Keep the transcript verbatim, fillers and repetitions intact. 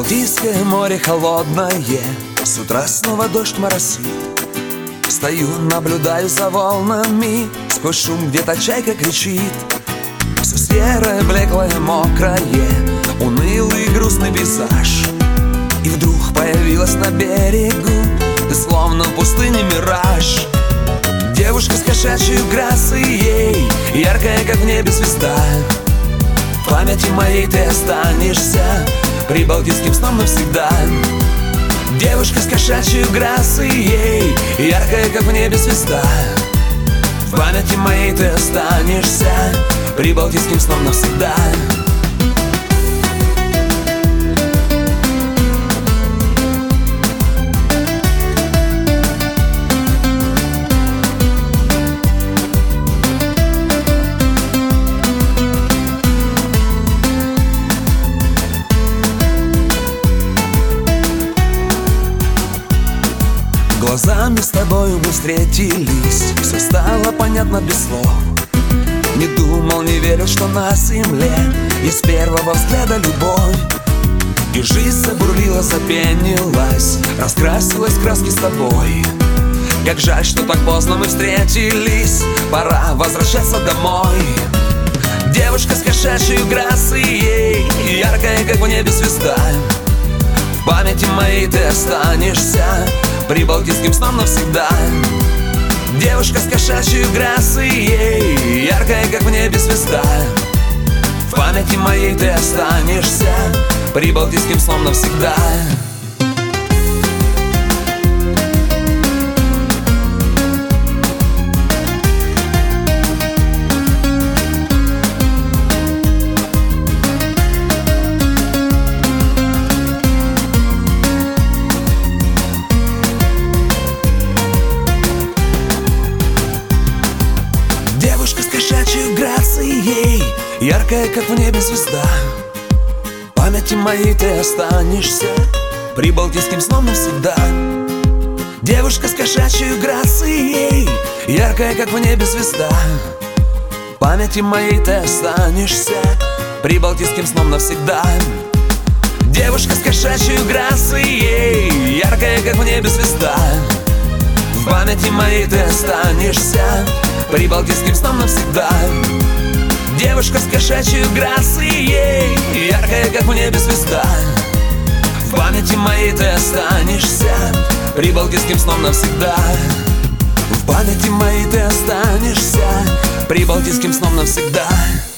Балтийское море холодное, с утра снова дождь моросит. Стою, наблюдаю за волнами, сквозь шум где-то чайка кричит. Все серое, блеклое, мокрое, унылый грустный пейзаж. И вдруг появилась на берегу, ты словно в пустыне мираж. Девушка с кошачьей грацией, яркая, как в небе звезда. В памяти моей ты останешься прибалтийским сном навсегда. Девушка с кошачьей грацией, яркая, как в небе звезда. В памяти моей ты останешься прибалтийским сном навсегда. Глазами с тобою мы встретились, все стало понятно без слов. Не думал, не верил, что на земле есть с первого взгляда любовь. И жизнь забурлила, запенилась, раскрасилась в краски с тобой. Как жаль, что так поздно мы встретились, пора возвращаться домой. Девушка с кошачьей грацией, яркая, как в небе звезда. В памяти моей ты останешься прибалтийским сном навсегда. Девушка с кошачьей грацией, яркая, как в небе звезда. В памяти моей ты останешься прибалтийским сном навсегда. Девушка с кошачьей грацией, яркая, как в небе звезда. В памяти моей ты останешься прибалтийским сном навсегда. Девушка с кошачьей грацией, яркая, как в небе звезда. В памяти моей ты останешься прибалтийским сном навсегда. Девушка с кошачьей грацией, яркая, как в небе звезда. В памяти моей ты останешься прибалтийским сном навсегда. Девушка с кошачьей грацией, яркая, как в небе звезда. В памяти моей ты останешься прибалтийским сном навсегда. В памяти моей ты останешься прибалтийским сном навсегда.